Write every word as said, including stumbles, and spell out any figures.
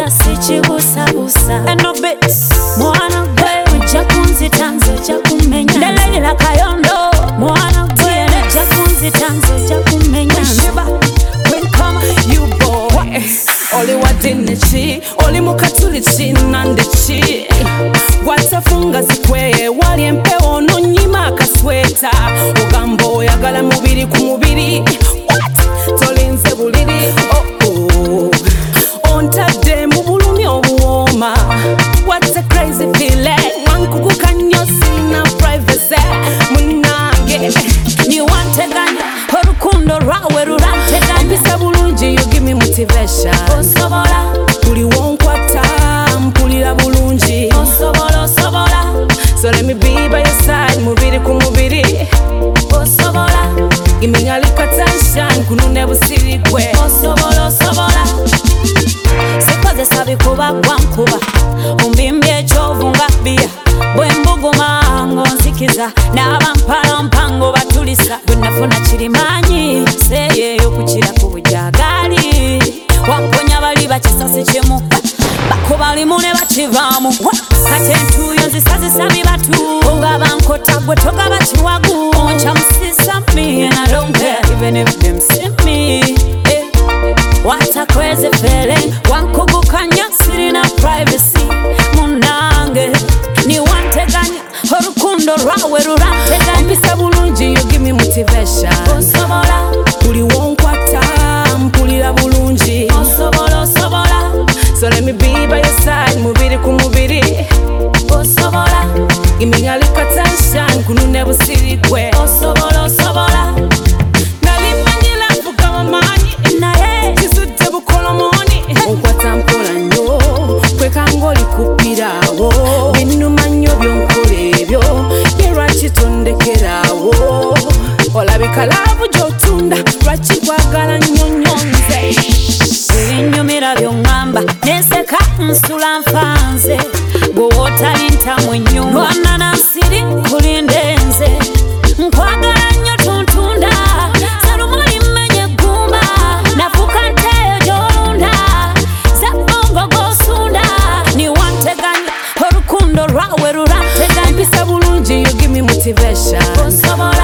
Nja sichibusa busa eno bits mwana gwe ujja kunzita nze ojja kumenya ndeleyera kayondo mwana gwe ujja kunzita nze ojja kumenya Shiba when come you boy oli wadine chi oli mukatuli chinande chi watafunga zikwe wali empewo nonyima akasweta ogamba oyagala mubiri ku mubiri what tolinze buliri oh oh ontadde mu bulumi obuwooma what a crazy feeling wankukuka nnyo sina privacy munange niwanteganya olukundo lwawe lulanteganya mpisa bulungi you give me motivation osobola buli wonkwata mpulira bulungi osobola osobola so let me be by your side mubiri ku mubiri osobola iminyalika attention kunune busirikwe osobola osobola sikozesa bikuba gwankuba ombimbye ekyovu nga bbiya bwe mbuguma ng'onzikiza n'abampala mpango batulisa bwe nafuna kirimanyi seeyeeyo kukira ku bujagali wamponya bali bakisasi kimu bakuba limu ne bakivaamu kati entuuyo nzisazisa bibatu nga bankota gwe togaba kiwagu oncamusisa me and I don't care even if them see me eh. What a crazy feeling wankugukanya sirina privacy munange niwanteganya olukundo lwawe lulanteganya mpisa bulungi you give me motivation osobola buli wonkwata mpulira bulungi osobola osobola so let me be by your side mubiri ku mubiri osobola iminyalika attention kunune busirikwe osobola osobola nalimanyira mvuga mamanyi naye kisudde bukolomoni onkwata mpola nnyo kwekanga olikupirawo binuma nnyo byonkola ebyo ye lwaki tondekerawo olabika laavu gy'otunda lwaki kwagala nnyo nnyo nze ebinyumira by'oŋŋamba neseka nsula nfanze bw'otali ntamu ennyumba lwana nansiri nkulinde nze nkwagala nnyo tontunda salumali mmenye eggumba nafuka nteeyo gy'olunda zabbongo gw'osunda niwanteganya olukundo lwawe lulanteganya mpisa bulungi you give me motivation osobola